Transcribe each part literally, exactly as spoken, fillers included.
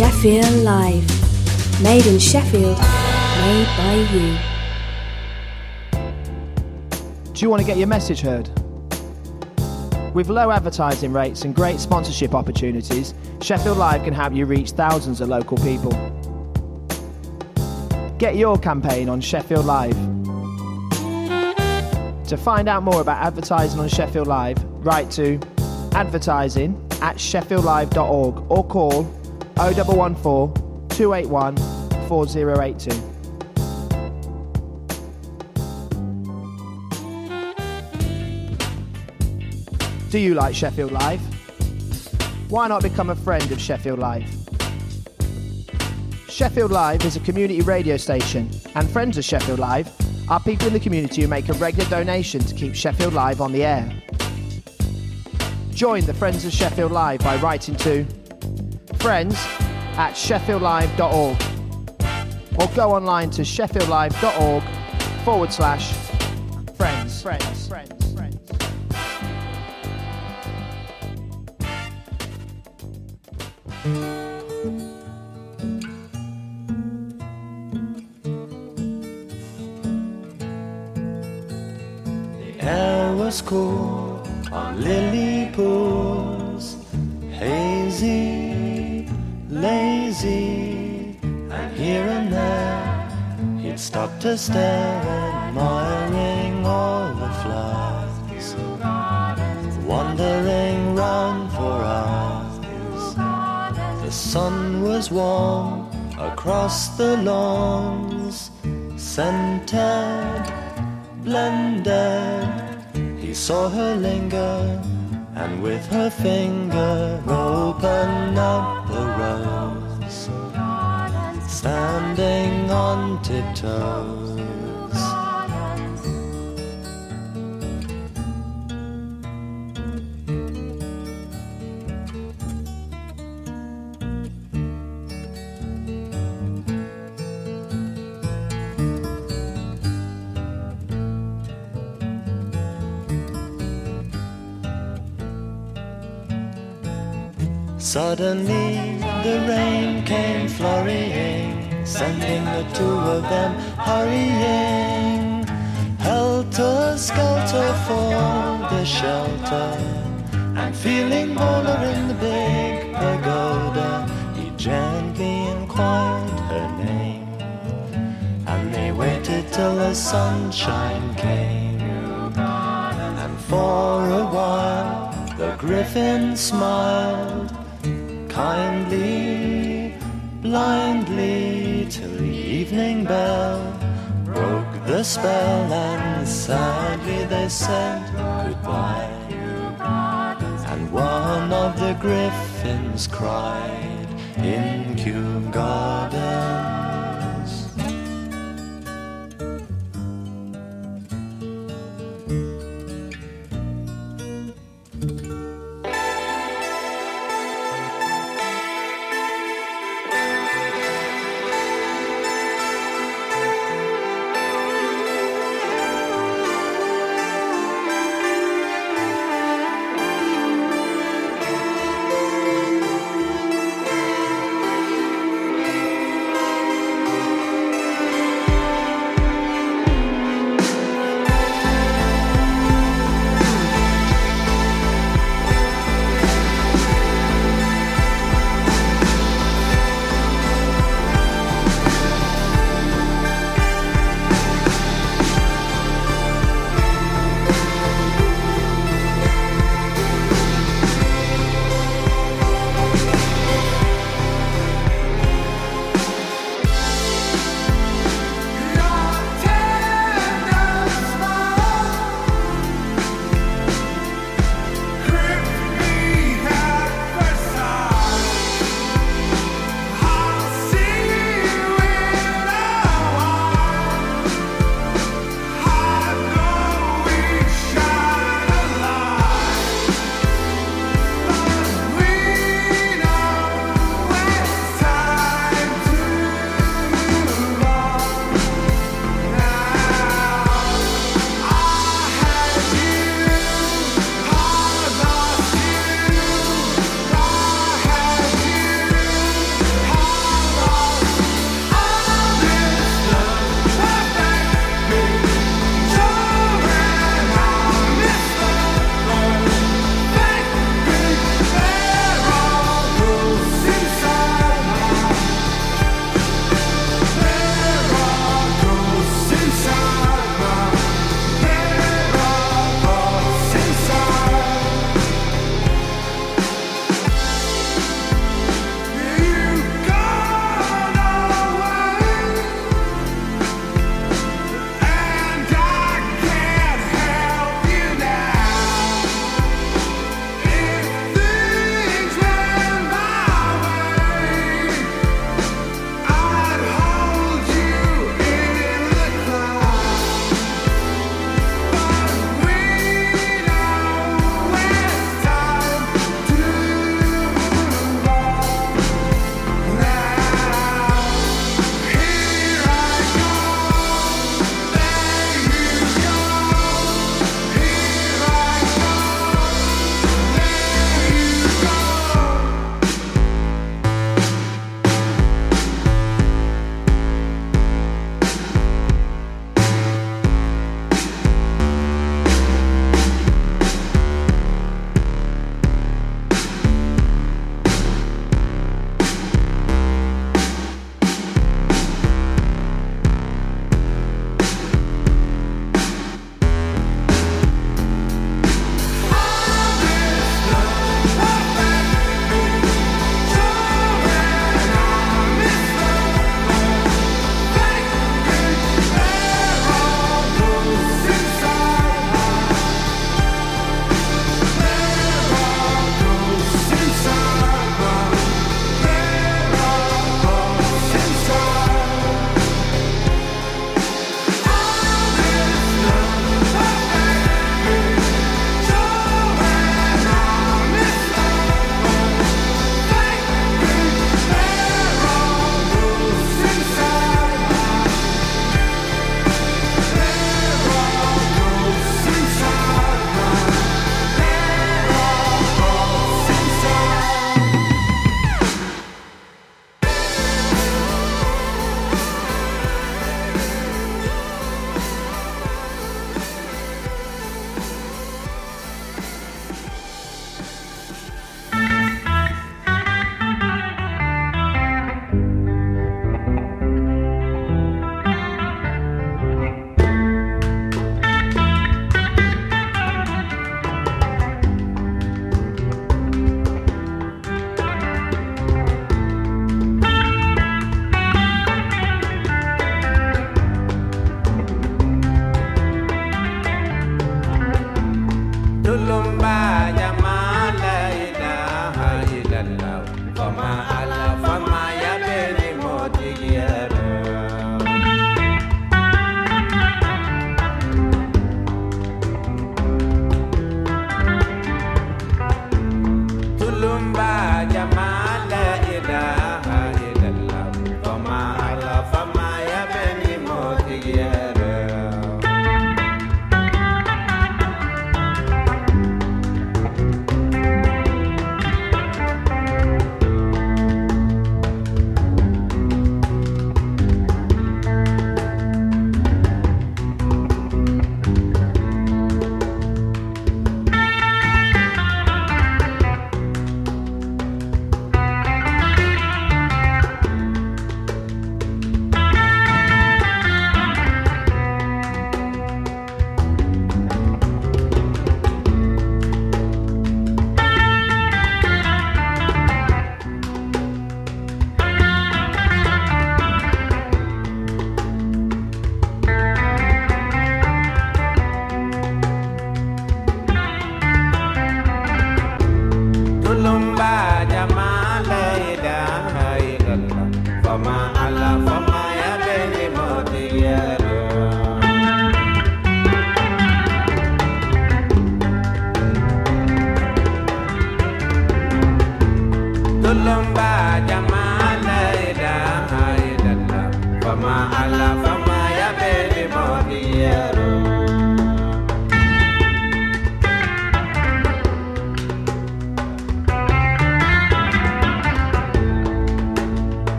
Sheffield Live. Made in Sheffield, made by you. Do you want to get your message heard? With low advertising rates and great sponsorship opportunities, Sheffield Live can help you reach thousands of local people. Get your campaign on Sheffield Live. To find out more about advertising on Sheffield Live, write to advertising at sheffield live dot org or call oh one one four, two eight one, four oh eight two. Do you like Sheffield Live? Why not become a friend of Sheffield Live? Sheffield Live is a community radio station, and friends of Sheffield Live are people in the community who make a regular donation to keep Sheffield Live on the air. Join the Friends of Sheffield Live by writing to friends at sheffield live dot org or go online to sheffield live dot org forward slash friends. Friends. Friends. Friends. The air was cool on lily pools, hazy, lazy, and here and there he'd stop to stare, admiring all the flowers, wandering round for hours. The sun was warm across the lawns, scented, blended. He saw her linger, and with her finger open up a rose, standing on tiptoes. Suddenly the rain came flurrying, sending the two of them hurrying, helter-skelter for the shelter, and feeling bolder in the big pagoda, he gently inquired her name, and they waited till the sunshine came, and for a while the griffin smiled, kindly, blindly, till the evening bell broke the spell, and sadly they said goodbye. And one of the griffins cried in Kew Gardens.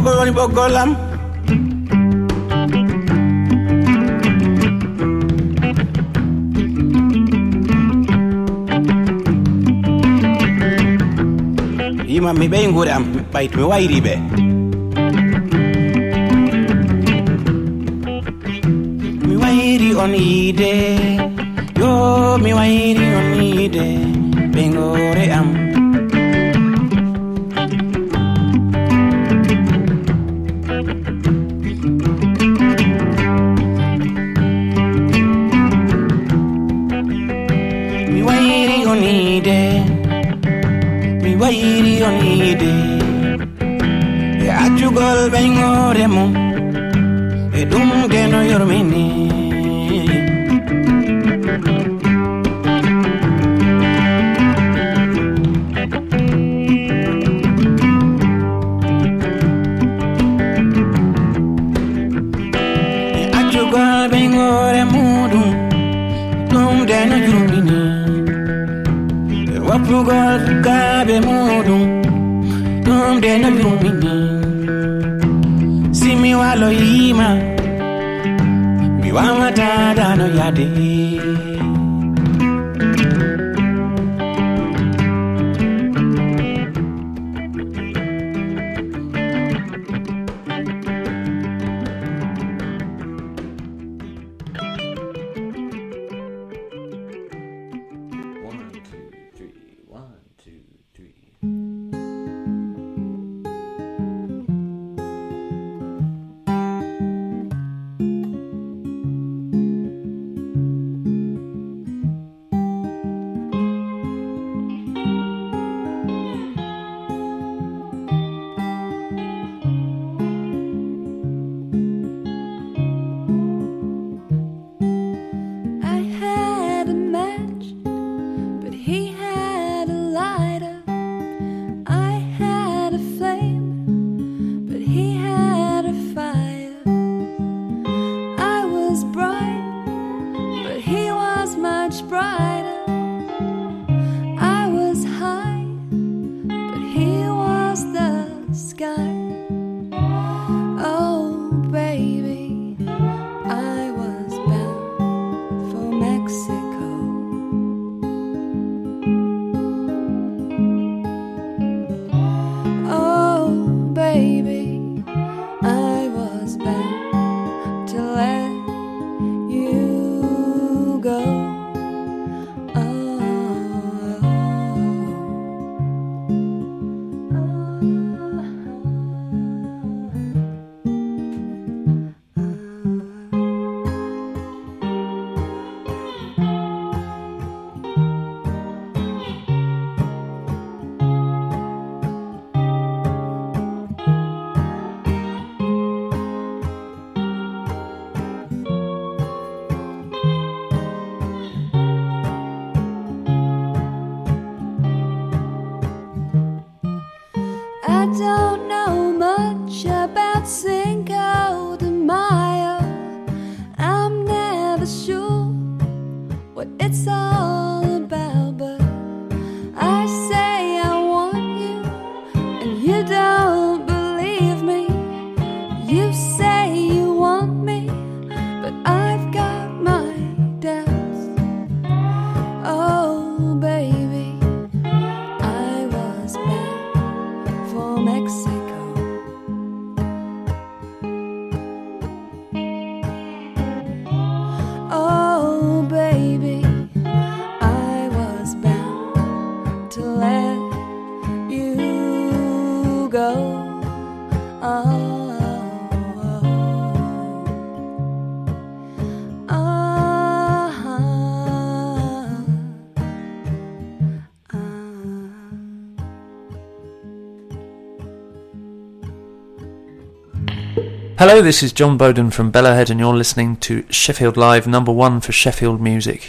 bogoloni bogolam. Yima mi ɓe ngure am ɓayt mi wayri ɓe. Mi wayri on yiide, yo mi wayri on yiide ɓe ngure am. Mi wayri on yiide, mi wayri on yiide e accugol ɓe ngore mum e ɗum de no yormini. E accugol ɓe ngore muɗum ɗum de no yormini. E wappugol sukaɓe muɗum ɗum de no yormini. Si mi walo yima mi wawata dano yade. Hello, this is John Bowden from Bellahead and you're listening to Sheffield Live, number one for Sheffield music.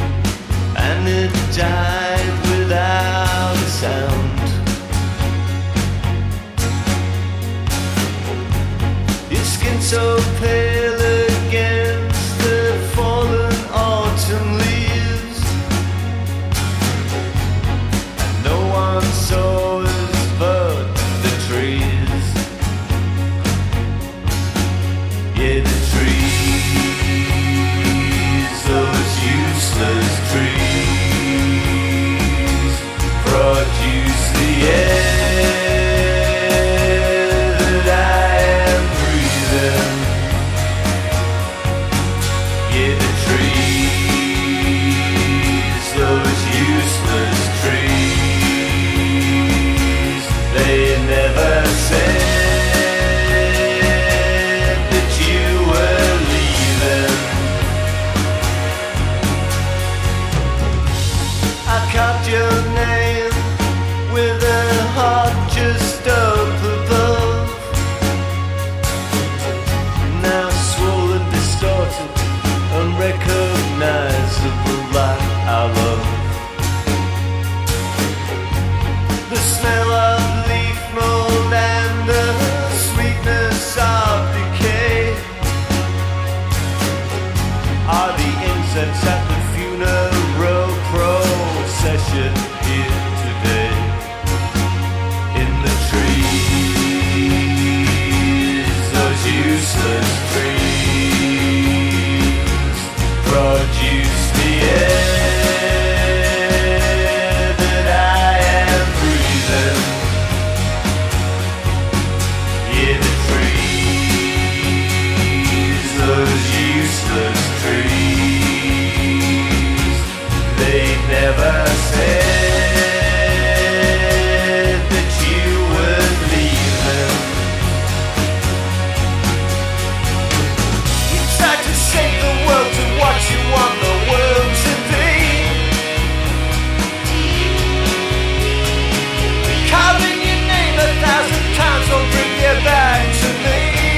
Died without a sound. skin so pale against the fallen autumn leaves, and no one saw us but the trees. Yeah, the trees, those useless trees, produce the air that I am breathing. Yeah, the trees, those useless trees, they never said that you were leaving. I carved your name with a heart just up above, now swollen, distorted, unrecognizable like our love. The smell of leaf mold and the sweetness of decay are the incense at the funeral procession here today. In the trees, those useless trees produce the air that I am breathing. Yeah, the trees, those useless trees, they never said that you were leaving. You tried to save the world to what you want the world to be. Carving your name a thousand times will bring you back to me.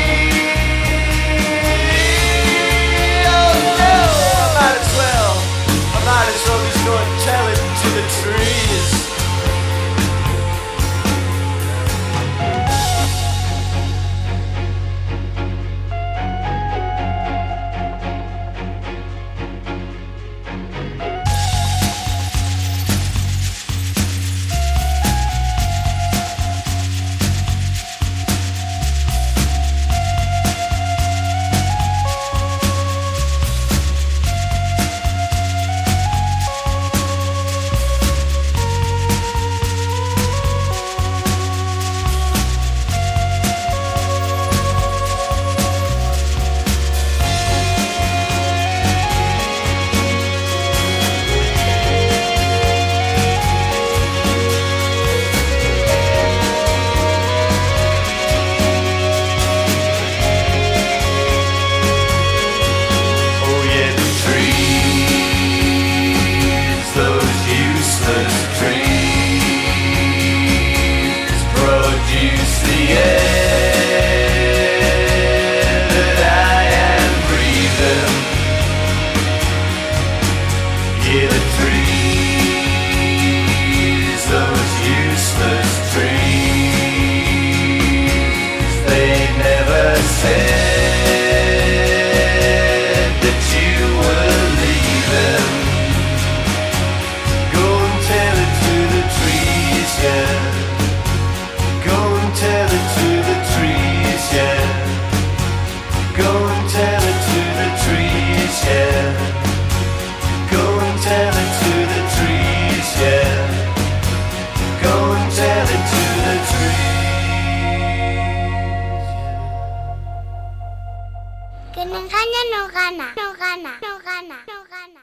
Oh no, I might as well, I might as well just go and tell it to the trees. Oh yeah, the trees, those useless trees produce the air that I am breathing. Yeah, the trees, those useless trees, they never said that you were leaving. Go and tell it to the trees, yeah. Go and tell it to the trees, yeah. Go and tell it to the trees, yeah. Go and tell it to the trees, yeah. Go and tell it to the trees. Que no engaña no gana, no gana, no gana, no gana.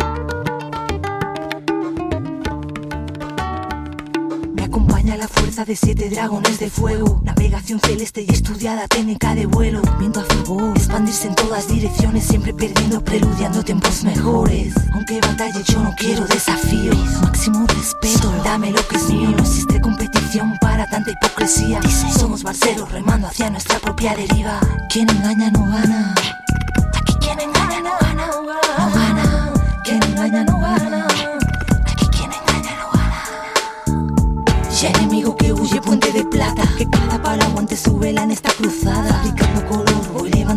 Me acompaña la fuerza de siete dragones de fuego, navegación celeste y estudiada técnica de vuelo. Viento a favor, expandirse en todas direcciones, siempre perdiendo, preludiando tiempos mejores. Aunque batalle yo no quiero desafíos, máximo respeto, dame lo que es mío. No existe competición para tanta hipocresía. Somos barceros remando hacia nuestra propia deriva. Quien engaña no gana. Aquí quien engaña no gana, no gana. Quien engaña no gana. Aquí quien engaña no gana. Ya enemigo que huye puente de plata, que cada palo aguante su vela en esta cruzada. Fabricando color, voy levantando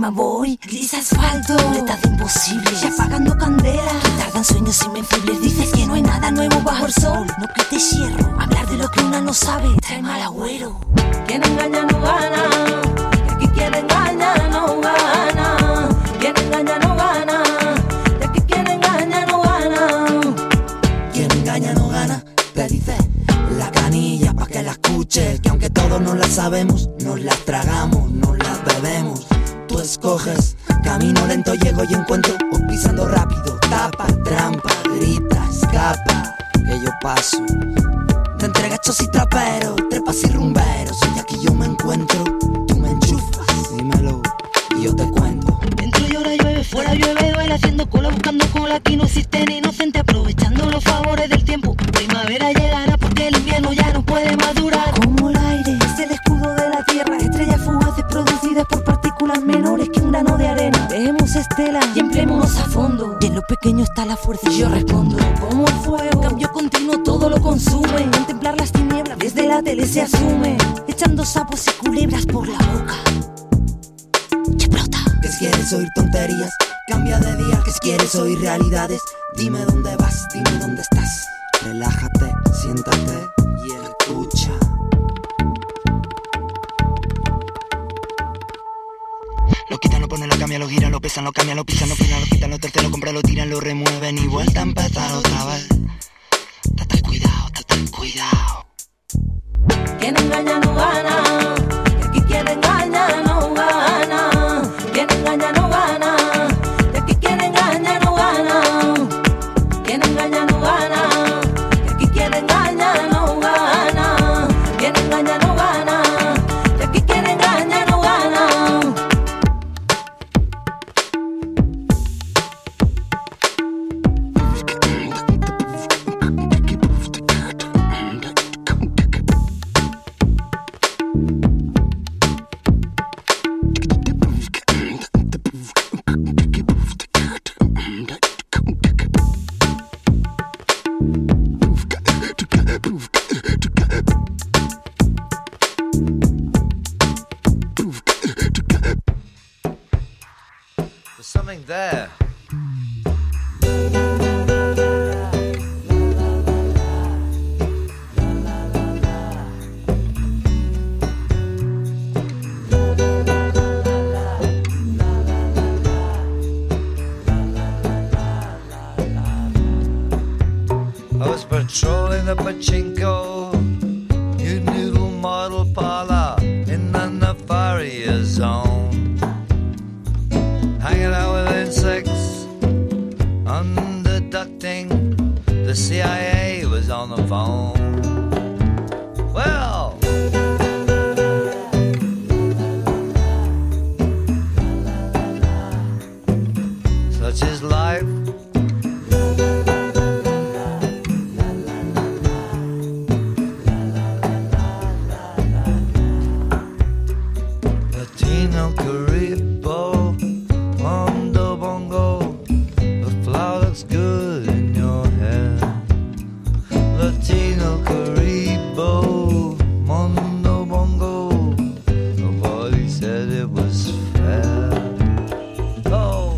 prima voy, gris asfalto, letad imposible, ya apagando candela. Que tardan sueños invencibles, dices que no hay nada nuevo bajo el sol. No que te cierro, hablar de lo que una no sabe trae mal agüero. Quien engaña no gana, y aquí quien engaña no gana. Quien engaña no gana, y aquí quien engaña no gana. Quien engaña no gana, te dice la canilla pa' que la escuches, que aunque todos no la sabemos, nos las tragamos, nos las bebemos. Tú escoges, camino lento llego y encuentro, o pisando rápido, tapa, trampa, grita, escapa, que yo paso. De entregachos y traperos, trepas y rumberos, y aquí yo me encuentro, tú me enchufas, dímelo, y yo te cuento. Dentro y ahora llueve, fuera llueve, duele, haciendo cola, buscando cola, aquí no existe ni inocente, aprovechando los favores del tiempo. Primavera llegará porque el invierno ya no puede madurar. Como el aire, es el escudo de la tierra, estrellas fugaces producidas por partículas menores que un grano de arena. Dejemos estela y empleémonos a fondo, y en lo pequeño está la fuerza y yo respondo. Como el fuego, cambio continuo, todo lo consume. Contemplar las tinieblas, desde la tele se asume, echando sapos y culebras por la boca. Explota. ¿Qué quieres oír tonterías? Cambia de día. ¿Qué quieres oír realidades? Dime dónde vas, dime dónde estás. Relájate, siéntate y escucha. Lo quitan, lo ponen, lo cambian, lo giran, lo pesan, lo cambian, lo pisan, lo pisan, lo quitan, lo terceros, lo compran, lo tiran, lo remueven y vuelta a empezar otra vez. Date cuidado, date cuidado. Quien engaña no gana, y aquí quien engaña no gana. Quien engaña no gana, y aquí quien engaña no gana. Quien engaña no gana, y aquí quien engaña no gana. Quien engaña no gana, y aquí quien engaña no gana. There's something there. I was patrolling the pachinko, new noodle model parlor in the Nefaria zone. Hanging out with insects, underducting. The C I A was on the phone. Well, such is life. Latino Caribo, Mondo Bongo, the flower looks good in your hair. Latino Caribo, Mondo Bongo, nobody said it was fair. Oh.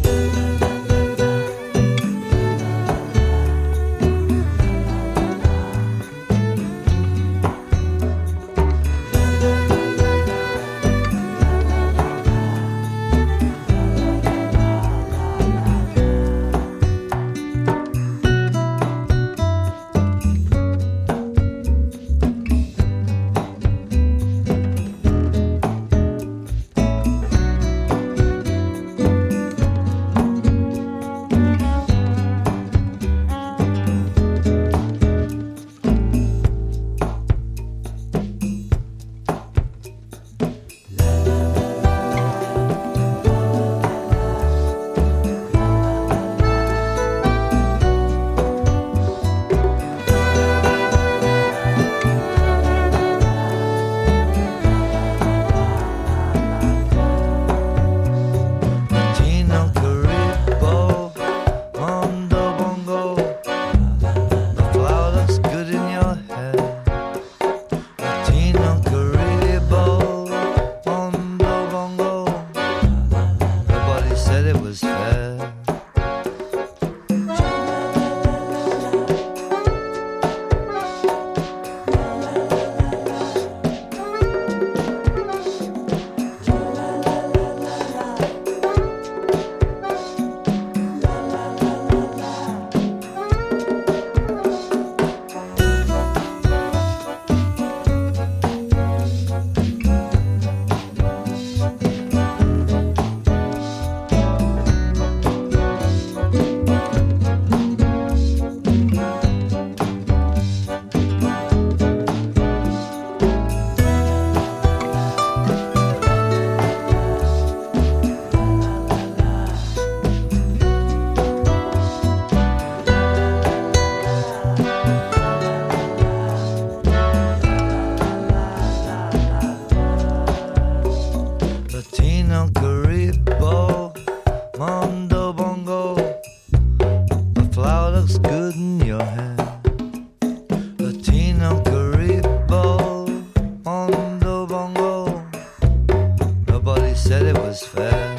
bongo. Nobody said it was fair.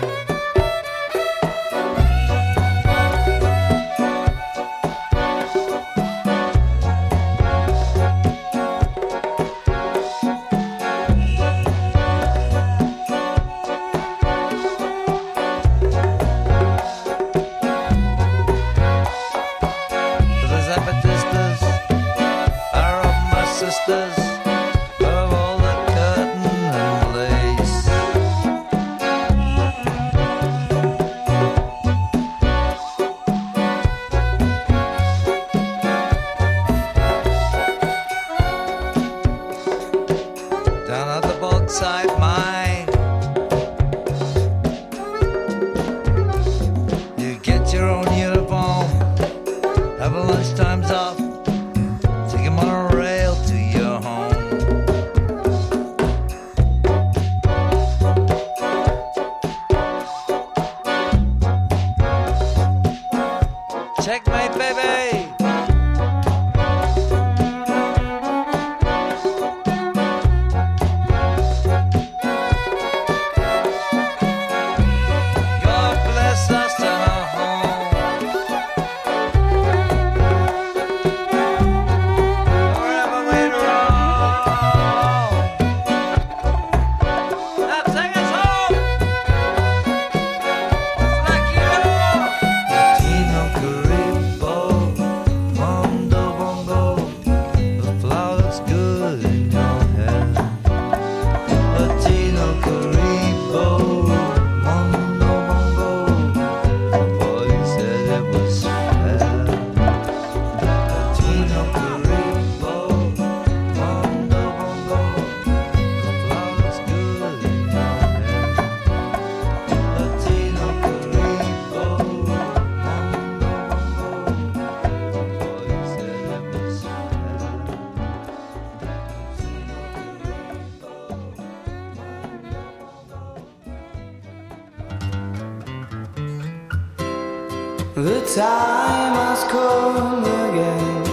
The time has come again,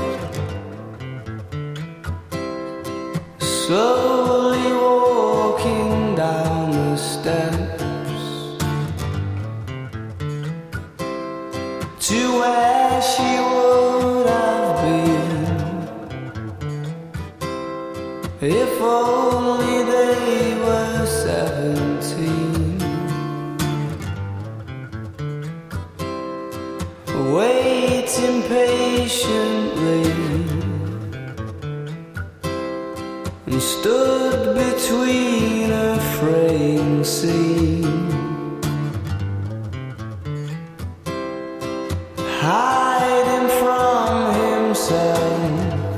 slowly walking down the steps to where she would have been if only they were seventeen. Waiting patiently and stood between a fraying scene, hiding from himself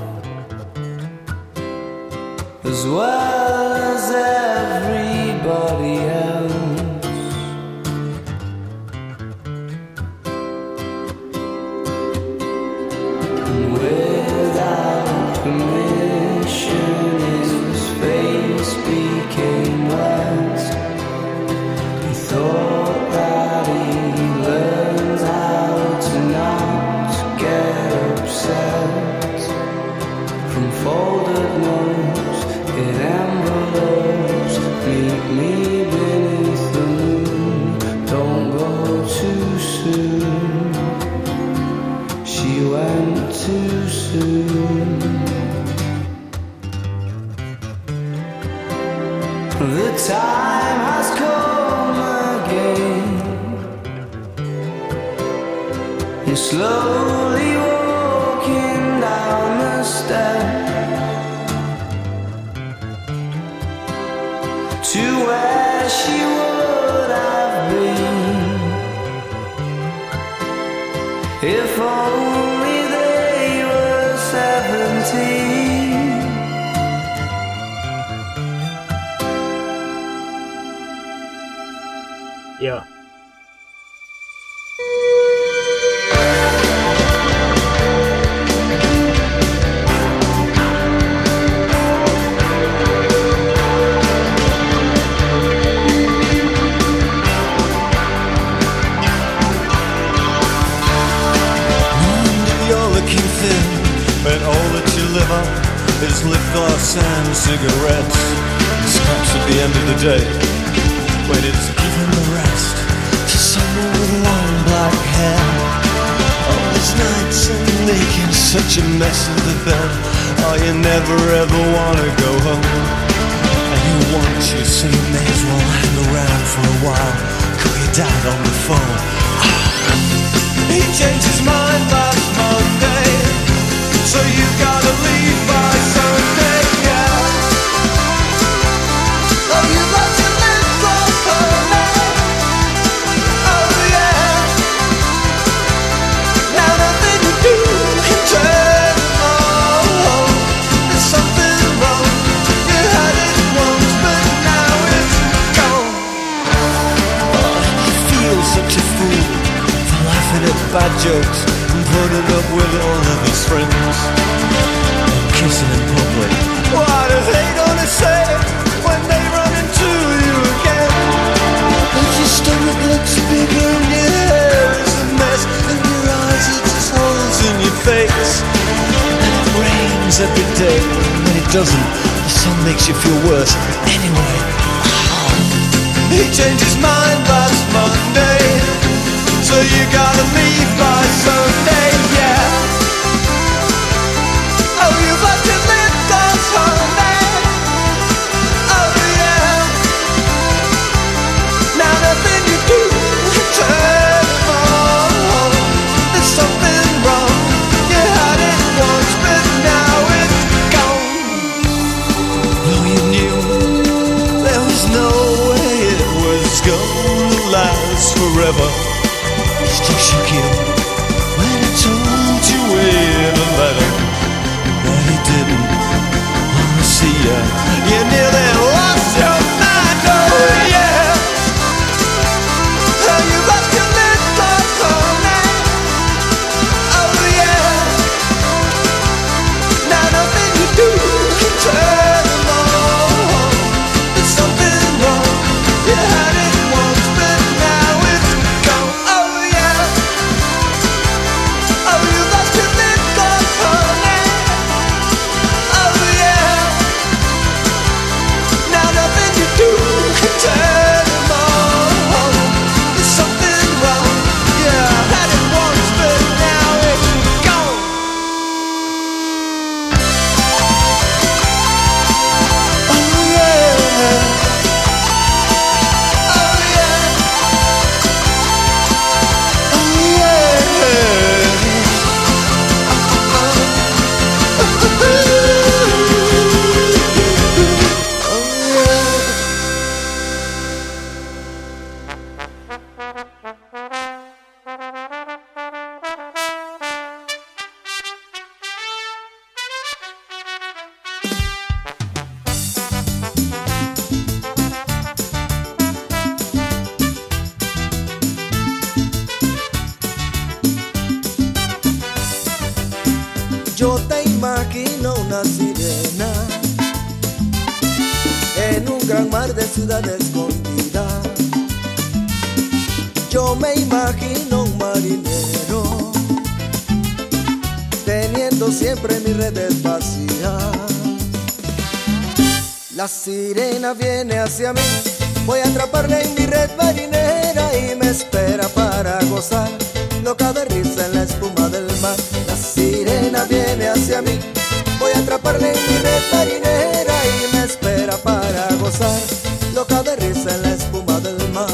as well as everybody else. Too soon. The time has come again, and slowly walking down the steps to where she would have been if only they were seventeen. Yeah. And all that you live on is lip gloss and cigarettes. the end of the day, when it's given the rest to someone with long black hair. Oh, these nights are making such a mess of the bed. Oh, you never ever wanna go home. And you want you, so you may as well hang around for a while. Call your dad on the phone. He changed his mind last Monday, so you gotta leave by Sunday, yeah. Oh, you love to live close home, oh yeah. Now nothing you do can turn on. There's something wrong. You had it once, but now it's gone. Oh, you feel such a fool for laughing at bad jokes and putting up with all of his friends and kissing in public. What are they gonna say when they run into you again? And your stomach looks bigger and your hair is a mess, and your eyes are just holes in your face. And it rains every day, and when it doesn't, the sun makes you feel worse. Anyway, he changed his mind last Monday, so you gotta leave by Sunday, yeah. Oh, you've got to live that Sunday, oh yeah. Now nothing you do can turn on. There's something wrong. You had it once, but now it's gone. Though you knew there was no way it was gonna last forever, still shook you when I told you in a letter that he didn't wanna see ya. You nearly lost your mind, oh yeah. And you left your little corner, oh yeah. Now nothing you do can turn them on. There's something wrong. You had it once, but now it's gone, oh yeah. Oh, you lost your little corner, oh yeah. Now nothing you do can turn them on. There's something wrong. Yeah, I had it once, but now it's gone. Oh yeah. Oh yeah. Oh yeah. Yo te imagino una sirena en un gran mar de ciudad escondida. Yo me imagino un marinero teniendo siempre mis redes vacías. La sirena viene hacia mí, voy a atraparla en mi red marinera y me espera para gozar, loca de risa en la espuma del mar. La sirena viene hacia mí, voy a atraparla en mi red marinera y me espera para gozar, loca de risa en la espuma del mar.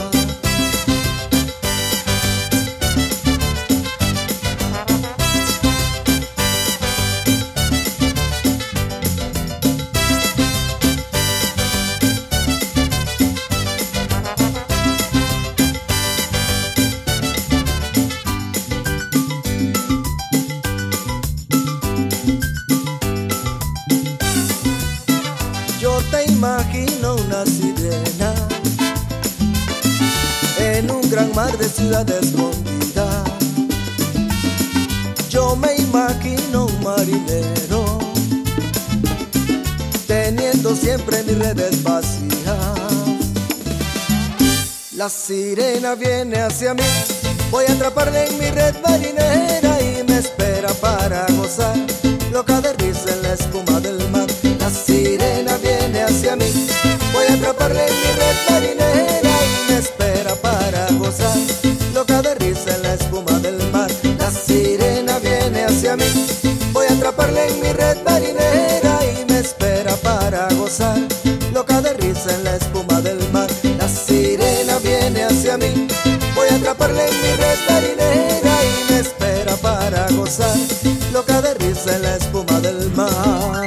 Yo te imagino una sirena en un gran mar de ciudad escondida. Yo me imagino un marinero teniendo siempre mis redes vacías. La sirena viene hacia mí, voy a atraparla en mi red marinera y me espera para gozar, loca de risa en la espuma del mar. La sirena viene hacia mí, voy a risa en la espuma del mar. La sirena viene hacia mí, voy a atraparla en mi red marinera y me espera para gozar, loca de risa en la espuma del mar.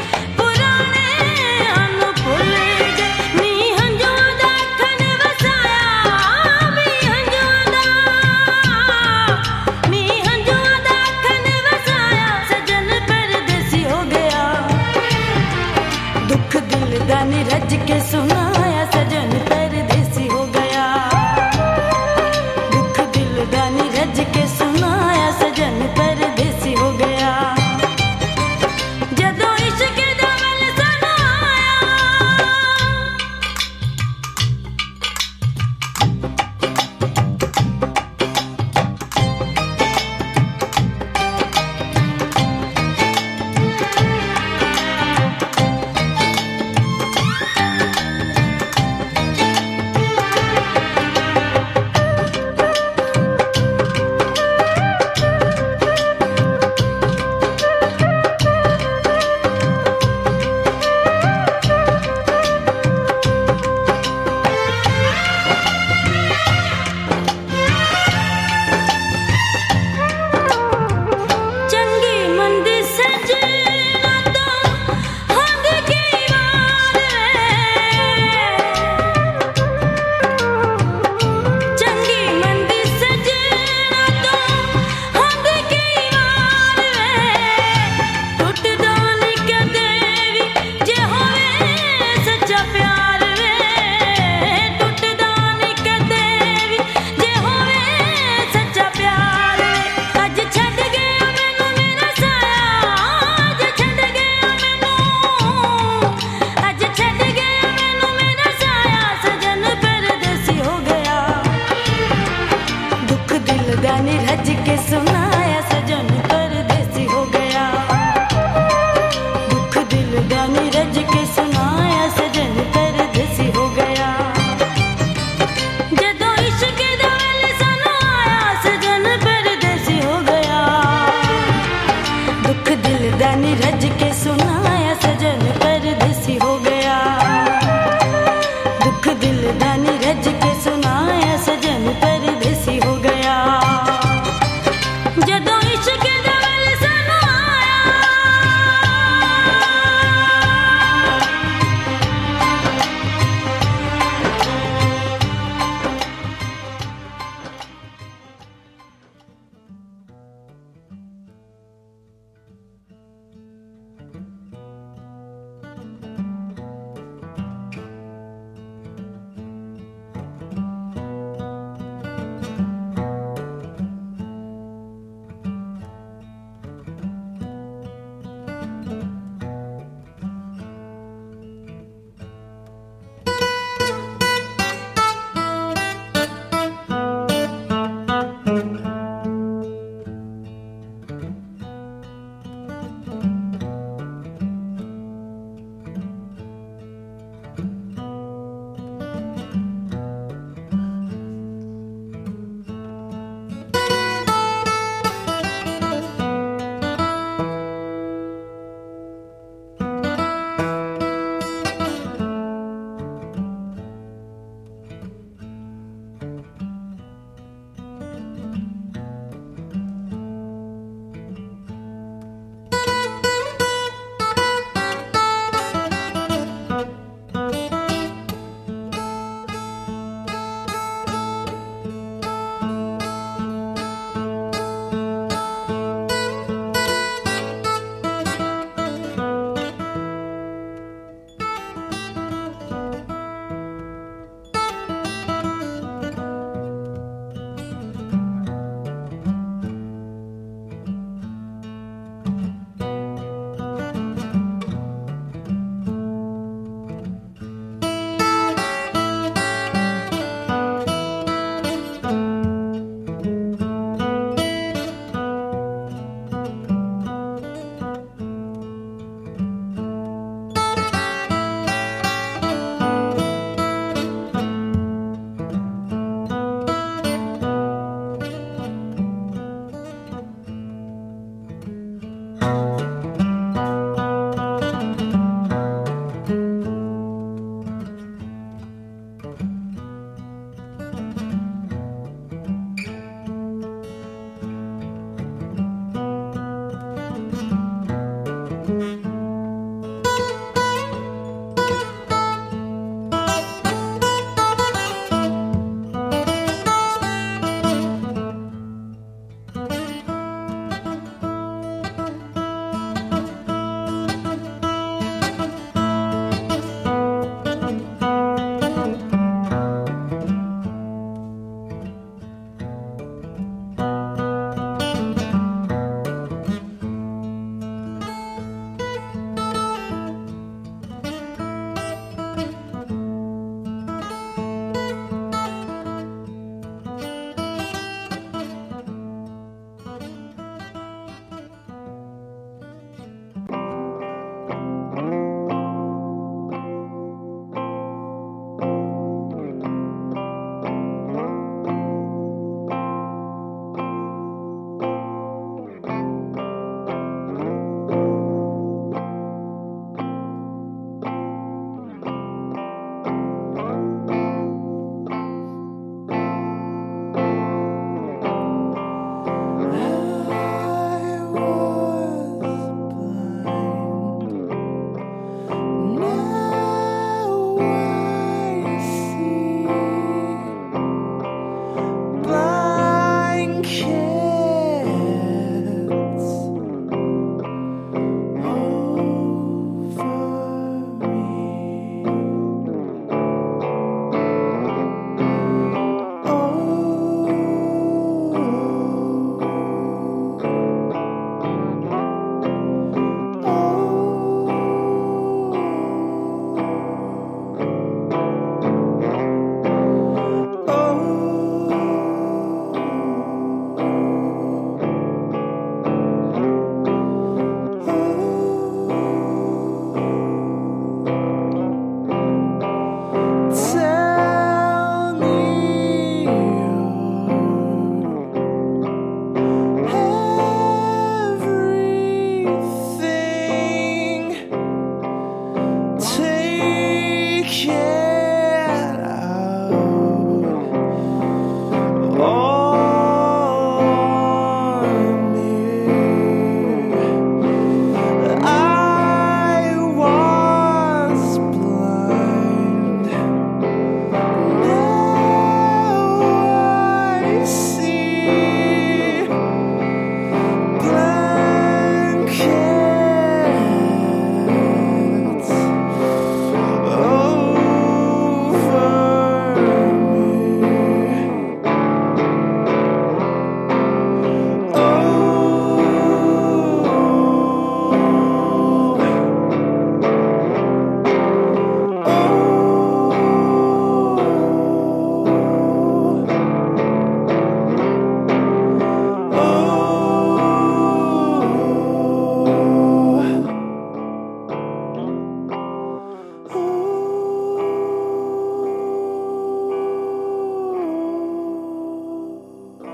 Vasa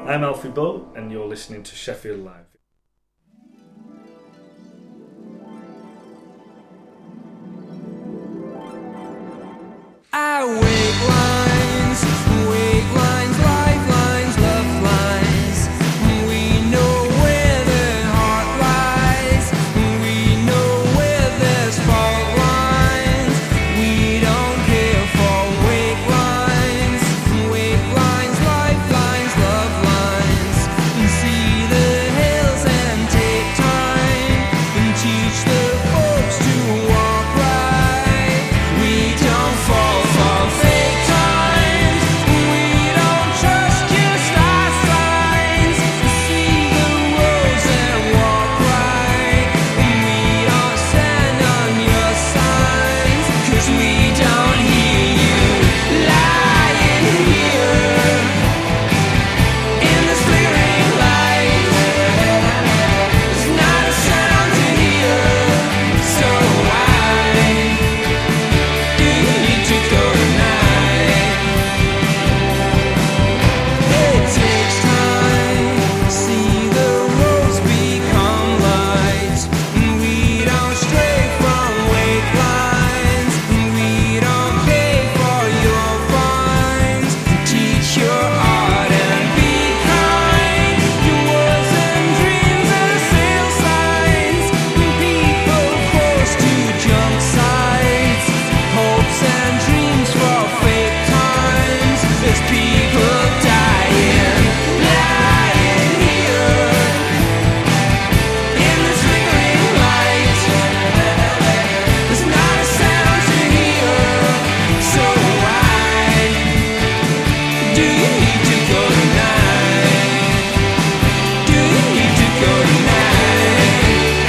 I'm Alfie Bull, and you're listening to Sheffield Live. I wake lines, wake lines, lifelines, love lines. We know where their heart lies. We know where there's fault lines. We don't care for wake lines, wake lines, lifelines, love lines. See the hills and take time and teach the folks to walk right. We don't fall for fake times. We don't trust your star signs. See the roads and walk right. We don't stand on your signs, 'cause we don't hear you lying here in this flickering light. There's not a sound to hear. So why do you need to go tonight? It takes time. See the roads become light. We don't stray from wake lines. We don't pay for your fines. Teach your art and be kind. Your words and dreams are sail signs. People forced to jump sides. Hopes and dreams for fake times. There's people dying, lying here in this flickering light. There's not a sound to hear. So why do you need to go tonight? Do you need to go tonight?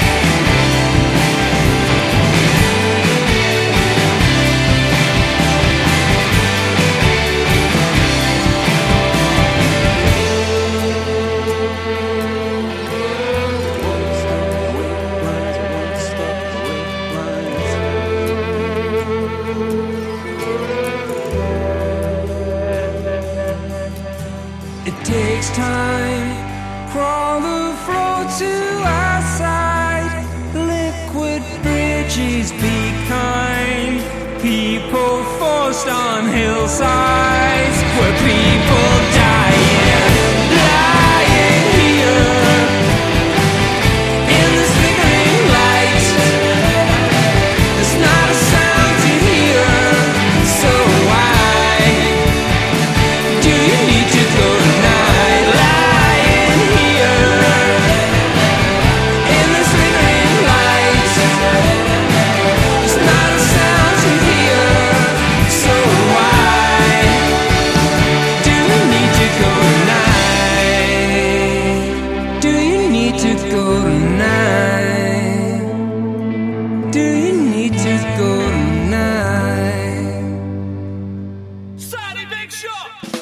It takes time. Crawl the floor to our side. Liquid bridges, be kind. People forced on hillsides where people dying, lying here in this flickering light. There's not a sound to hear. So why do you need to go tonight? Lying here in this flickering light. There's not a sound to hear. So why do you need to go tonight? Do you need to go tonight? Do you need to go tonight? Sonny Big Shot!